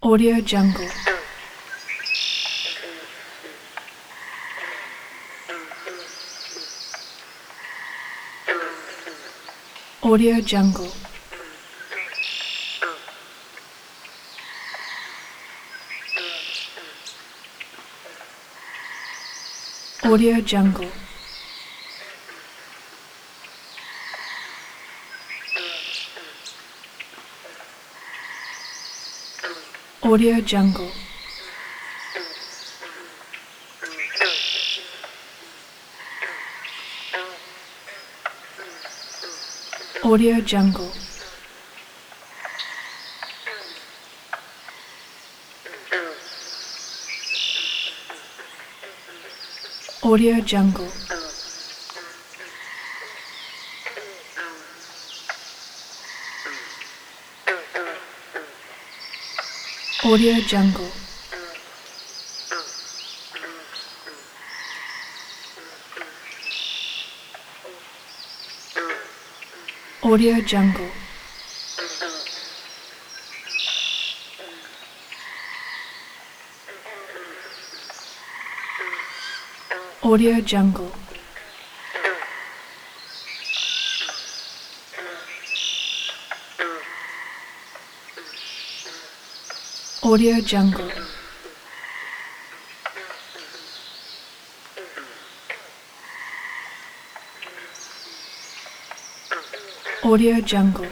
Audio Jungle. Audio Jungle. Audio Jungle. Audio Jungle. Audio Jungle. Audio Jungle. Audio Jungle. Audio Jungle. Audio Jungle. Audio Jungle. Audio Jungle.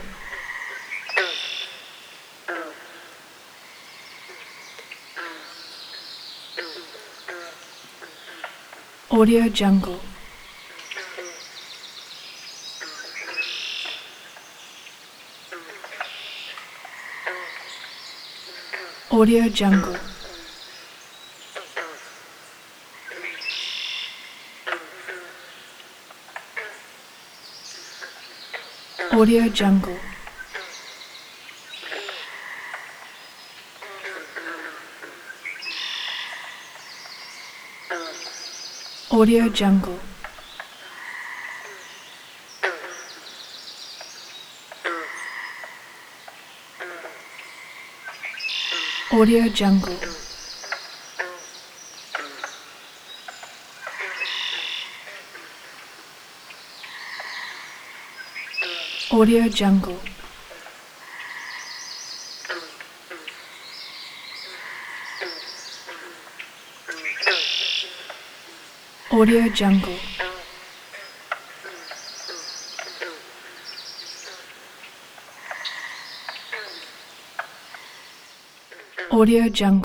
Audio Jungle. Audio Jungle. Audio Jungle. Audio Jungle. Audio Jungle. Audio Jungle. Audio Jungle. Audio Jungle.